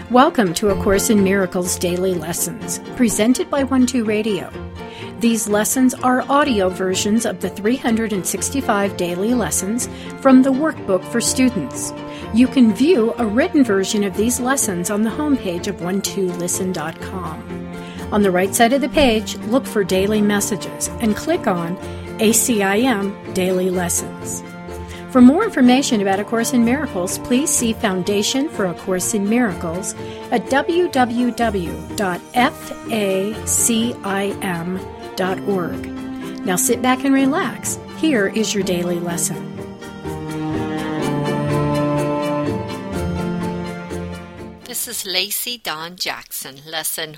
Welcome to A Course in Miracles Daily Lessons, presented by 12 Radio. These lessons are audio versions of the 365 daily lessons from the workbook for students. You can view a written version of these lessons on the homepage of 12listen.com. On the right side of the page, look for Daily Messages and click on ACIM Daily Lessons. For more information about A Course in Miracles, please see Foundation for A Course in Miracles at www.facim.org. Now sit back and relax. Here is your daily lesson. This is Lacey Dawn Jackson, Lesson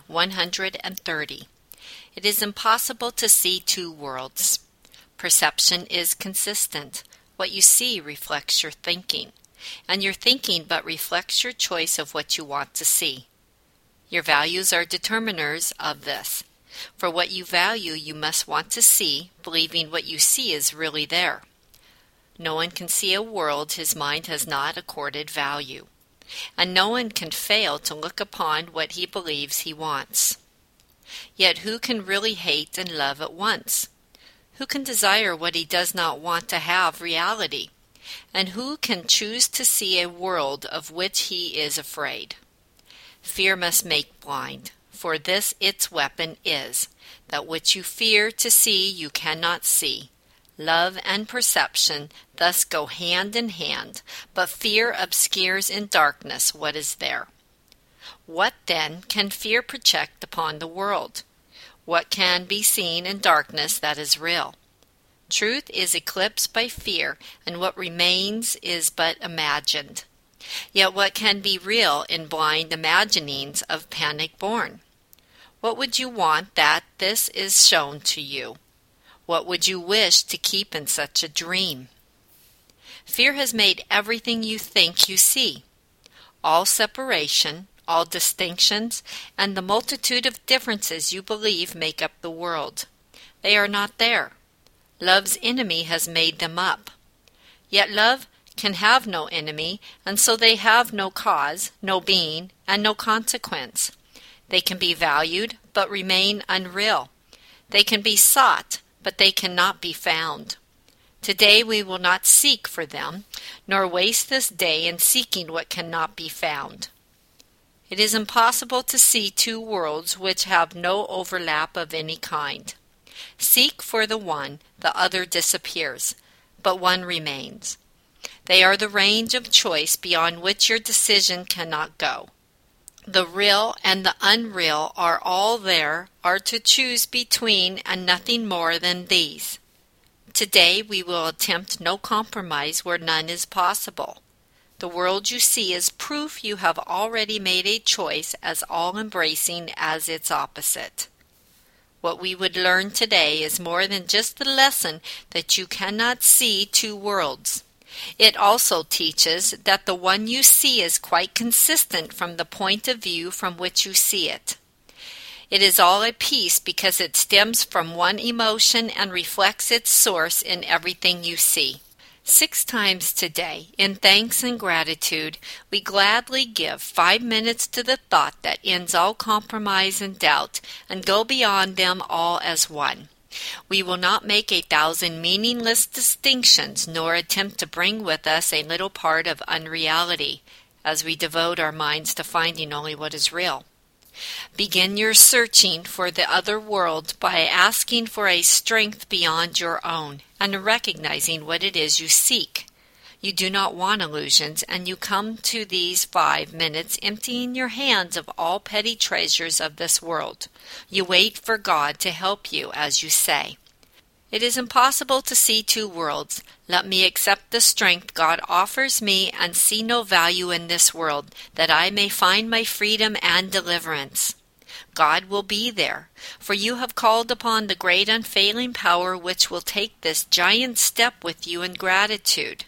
130. It is impossible to see two worlds. Perception is consistent. What you see reflects your thinking, and your thinking but reflects your choice of what you want to see. Your values are determiners of this. For what you value, you must want to see, believing what you see is really there. No one can see a world his mind has not accorded value, and no one can fail to look upon what he believes he wants. Yet who can really hate and love at once? Who can desire what he does not want to have reality? And who can choose to see a world of which he is afraid? Fear must make blind, for this its weapon is, that which you fear to see you cannot see. Love and perception thus go hand in hand, but fear obscures in darkness what is there. What then can fear project upon the world? What can be seen in darkness that is real? Truth is eclipsed by fear, and what remains is but imagined. Yet what can be real in blind imaginings of panic born? What would you want that this is shown to you? What would you wish to keep in such a dream? Fear has made everything you think you see. All separation, all distinctions, and the multitude of differences you believe make up the world. They are not there. Love's enemy has made them up. Yet love can have no enemy, and so they have no cause, no being, and no consequence. They can be valued, but remain unreal. They can be sought, but they cannot be found. Today we will not seek for them, nor waste this day in seeking what cannot be found. It is impossible to see two worlds which have no overlap of any kind. Seek for the one, the other disappears, but one remains. They are the range of choice beyond which your decision cannot go. The real and the unreal are all there, are to choose between, and nothing more than these. Today we will attempt no compromise where none is possible. The world you see is proof you have already made a choice as all-embracing as its opposite. What we would learn today is more than just the lesson that you cannot see two worlds. It also teaches that the one you see is quite consistent from the point of view from which you see it. It is all a piece because it stems from one emotion and reflects its source in everything you see. 6 times today, in thanks and gratitude, we gladly give 5 minutes to the thought that ends all compromise and doubt, and go beyond them all as one. We will not make 1,000 meaningless distinctions, nor attempt to bring with us a little part of unreality, as we devote our minds to finding only what is real. Begin your searching for the other world by asking for a strength beyond your own and recognizing what it is you seek. You do not want illusions, and you come to these 5 minutes emptying your hands of all petty treasures of this world. You wait for God to help you as you say, "It is impossible to see two worlds. Let me accept the strength God offers me and see no value in this world, that I may find my freedom and deliverance." God will be there, for you have called upon the great unfailing power which will take this giant step with you in gratitude.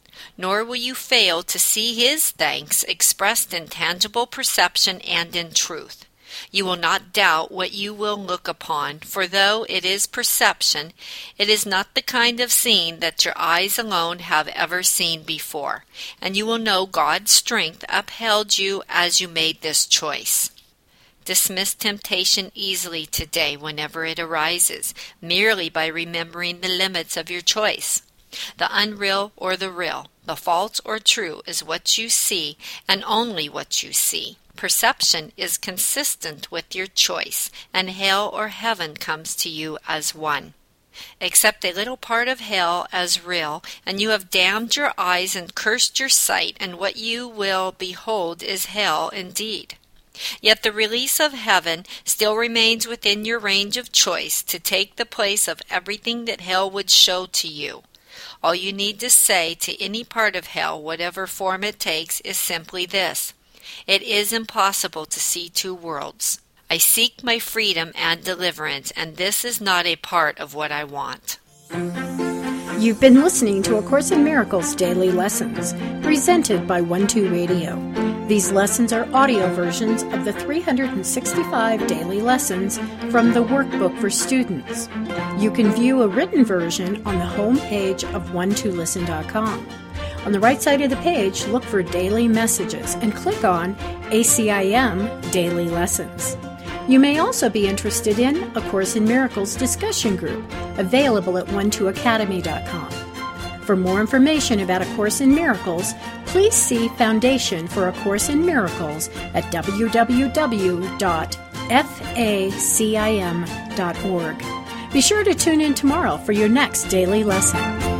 Nor will you fail to see His thanks expressed in tangible perception and in truth. You will not doubt what you will look upon, for though it is perception, it is not the kind of scene that your eyes alone have ever seen before, and you will know God's strength upheld you as you made this choice. Dismiss temptation easily today whenever it arises, merely by remembering the limits of your choice. The unreal or the real, the false or true is what you see, and only what you see. Perception is consistent with your choice, and hell or heaven comes to you as one. Accept a little part of hell as real, and you have damned your eyes and cursed your sight, and what you will behold is hell indeed. Yet the release of heaven still remains within your range of choice to take the place of everything that hell would show to you. All you need to say to any part of hell, whatever form it takes, is simply this: it is impossible to see two worlds. I seek my freedom and deliverance, and this is not a part of what I want. You've been listening to A Course in Miracles Daily Lessons, presented by 12 Radio. These lessons are audio versions of the 365 daily lessons from the Workbook for Students. You can view a written version on the home page of 12listen.com. On the right side of the page, look for Daily Messages and click on ACIM Daily Lessons. You may also be interested in A Course in Miracles discussion group, available at 12academy.com. For more information about A Course in Miracles, please see Foundation for A Course in Miracles at www.facim.org. Be sure to tune in tomorrow for your next daily lesson.